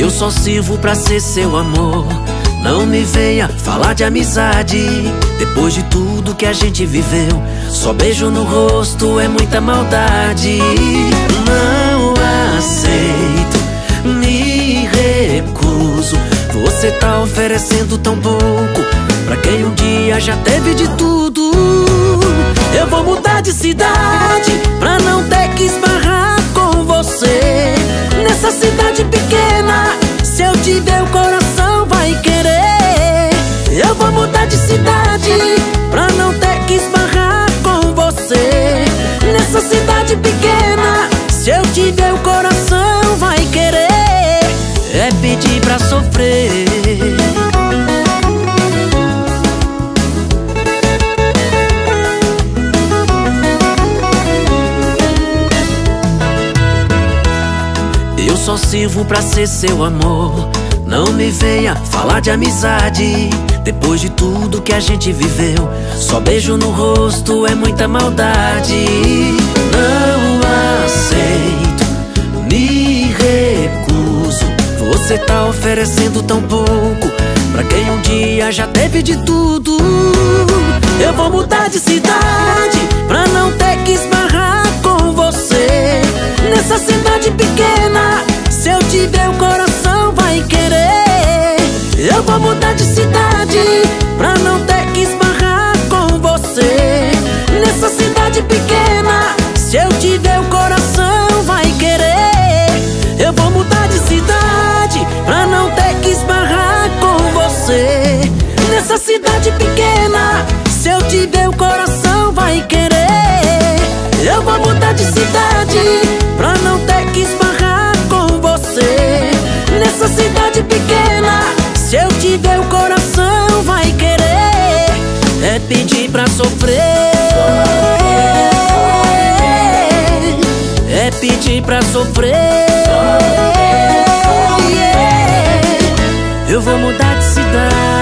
Eu só sirvo pra ser seu amor. Não me venha falar de amizade. Depois de tudo que a gente viveu, só beijo no rosto é muita maldade. Não aceito, me recuso. Você tá oferecendo tão pouco pra quem um dia já teve de tudo. Eu vou mudar de cidade pra não ter que esbarrar com você. Nessa cidade pequena, se eu tiver o coração vai querer. Eu vou mudar de cidade pra não ter que esbarrar com você. Nessa cidade pequena, se eu tiver o coração vai querer. É pedir pra sofrer. Eu só sirvo pra ser seu amor. Não me venha falar de amizade. Depois de tudo que a gente viveu, só beijo no rosto é muita maldade. Não aceito, me recuso. Você tá oferecendo tão pouco pra quem um dia já teve de tudo. Eu vou mudar de cidade pra não ter que esbarrar com você. Nessa cidade pequena, se eu tiver o coração vai querer. Eu vou mudar de cidade pra não ter que esbarrar com você. Nessa cidade pequena, se eu tiver o coração vai querer. Eu vou mudar de cidade pra não ter que esbarrar com você. Nessa cidade pequena, se eu tiver o coração vai querer. Eu vou mudar de cidade pra não ter que esbarrar com você. Nessa cidade pequena, se eu tiver o coração vai querer. É pedir pra sofrer. É pedir pra sofrer. Eu vou mudar de cidade.